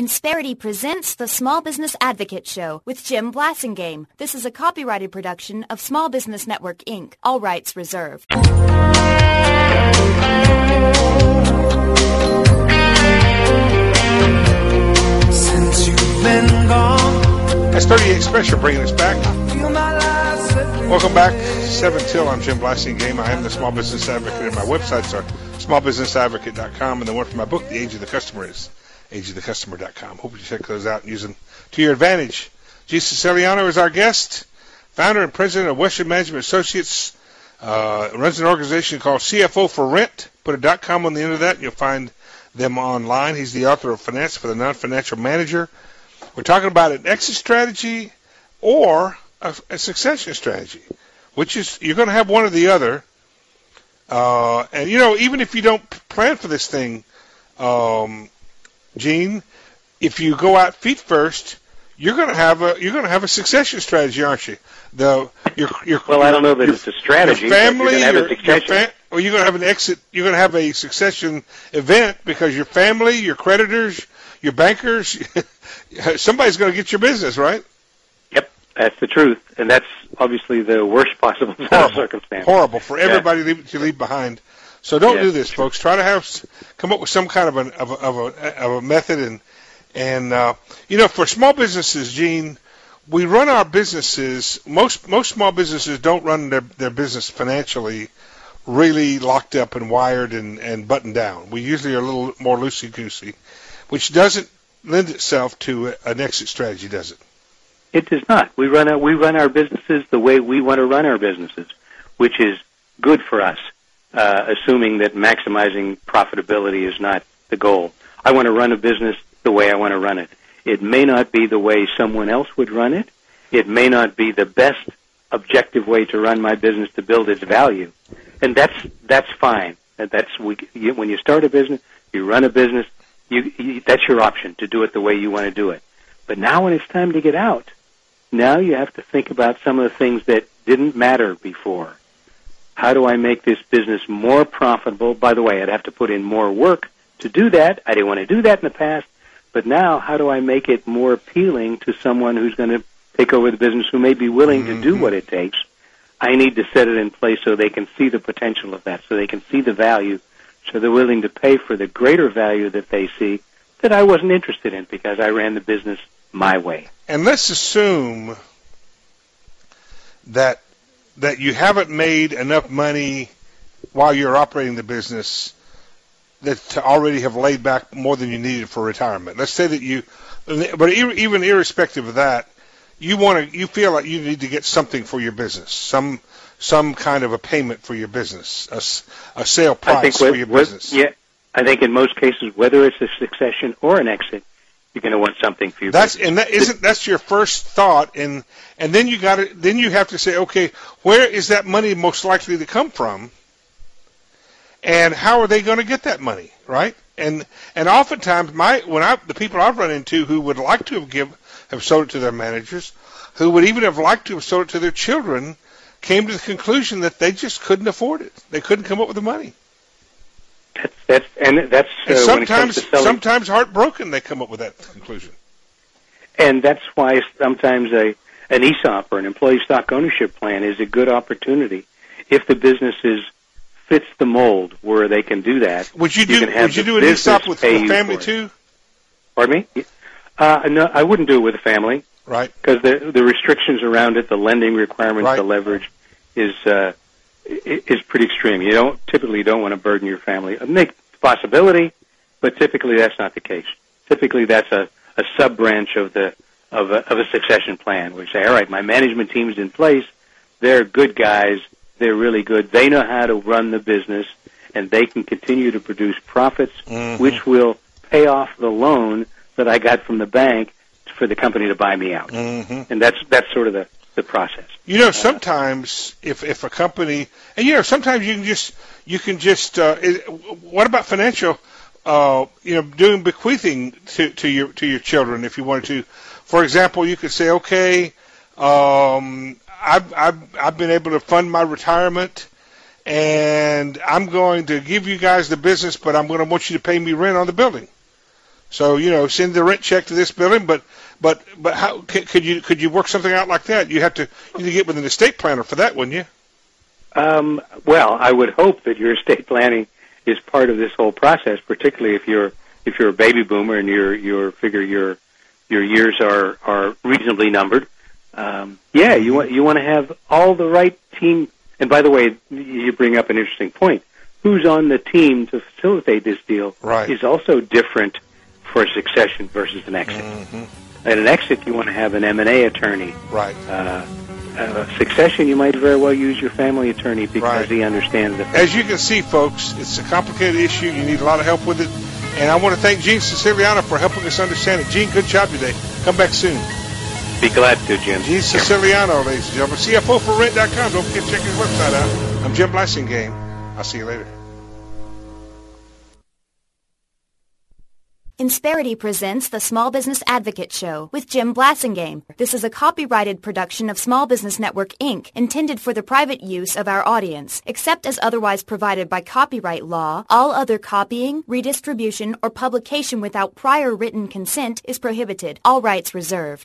Insperity presents the Small Business Advocate Show with Jim Blasingame. This is a copyrighted production of Small Business Network, Inc. All rights reserved. Since you've been gone, That's 38 Special bringing us back. Welcome back. 7 till. I'm Jim Blasingame. I am the Small Business Advocate, and my websites are smallbusinessadvocate.com, and the one for my book, The Age of the Customer, is ageofthecustomer.com. Hope you check those out and use them to your advantage. G. Siciliano is our guest, founder and president of Western Management Associates. Runs an organization called CFO for Rent. Put a .com on the end of that, and you'll find them online. He's the author of Finance for the Non-Financial Manager. We're talking about an exit strategy or a succession strategy, which is you're going to have one or the other. And, you know, even if you don't plan for this thing, Gene, if you go out feet first, you're going to have a succession strategy, aren't you? Well, I don't know that it's a strategy. Your family, you're going to have an exit. You're going to have a succession event because your family, your creditors, your bankers, somebody's going to get your business, right? Yep, that's the truth, and that's obviously the worst possible circumstance. Horrible for everybody to leave behind. So don't do this, folks. Try to come up with some kind of a method, and you know, for small businesses, Gene, we run our businesses. Most small businesses don't run their business financially really locked up and wired and buttoned down. We usually are a little more loosey-goosey, which doesn't lend itself to an exit strategy, does it? It does not. We run our businesses the way we want to run our businesses, which is good for us. Assuming that maximizing profitability is not the goal. I want to run a business the way I want to run it. It may not be the way someone else would run it. It may not be the best objective way to run my business to build its value. And that's fine. When you start a business, you run a business, that's your option to do it the way you want to do it. But now when it's time to get out, now you have to think about some of the things that didn't matter before. How do I make this business more profitable? By the way, I'd have to put in more work to do that. I didn't want to do that in the past. But now, how do I make it more appealing to someone who's going to take over the business, who may be willing to do what it takes? I need to set it in place so they can see the potential of that, so they can see the value, so they're willing to pay for the greater value that they see that I wasn't interested in because I ran the business my way. And let's assume that you haven't made enough money while you're operating the business that to already have laid back more than you needed for retirement. Let's say that but even irrespective of that, you feel like you need to get something for your business, some kind of a payment for your business, a sale price for your business. Yeah, I think in most cases, whether it's a succession or an exit, you're going to want something for your business. And that's your first thought, and then you have to say, okay, where is that money most likely to come from, and how are they going to get that money, right? And oftentimes the people I've run into who would like to have sold it to their managers, who would even have liked to have sold it to their children, came to the conclusion that they just couldn't afford it. They couldn't come up with the money. Sometimes heartbroken they come up with that conclusion. And that's why sometimes an ESOP or an employee stock ownership plan is a good opportunity if the business fits the mold where they can do that. Would you do an ESOP with the family too? Pardon me? No, I wouldn't do it with a family. Right. Because the restrictions around it, the lending requirements, the leverage is pretty extreme. You typically don't want to burden your family. It makes a possibility, but typically that's not the case. Typically that's a sub-branch of a succession plan. We say, all right, my management team's in place. They're good guys. They're really good. They know how to run the business, and they can continue to produce profits, which will pay off the loan that I got from the bank for the company to buy me out. And that's sort of the process. You know, sometimes if a company, and sometimes you can just what about financial, doing bequeathing to your children if you wanted to. For example, you could say, okay, I've been able to fund my retirement, and I'm going to give you guys the business, but I'm going to want you to pay me rent on the building. So, send the rent check to this building, but how could you work something out like that? You need to get with an estate planner for that, wouldn't you? Well, I would hope that your estate planning is part of this whole process, particularly if you're a baby boomer and your years are reasonably numbered. You want to have all the right team. And by the way, you bring up an interesting point. Who's on the team to facilitate this deal is also different for succession versus an exit. Mm-hmm. At an exit, you want to have an M&A attorney. Right. Succession, you might very well use your family attorney because he understands it. As you can see, folks, it's a complicated issue. You need a lot of help with it. And I want to thank Gene Siciliano for helping us understand it. Gene, good job today. Come back soon. Be glad to, Jim. Gene Siciliano, ladies and gentlemen. CFOforrent.com. Don't forget to check his website out. I'm Jim Blasingame. I'll see you later. Insperity presents the Small Business Advocate Show with Jim Blasingame. This is a copyrighted production of Small Business Network, Inc., intended for the private use of our audience. Except as otherwise provided by copyright law, all other copying, redistribution, or publication without prior written consent is prohibited. All rights reserved.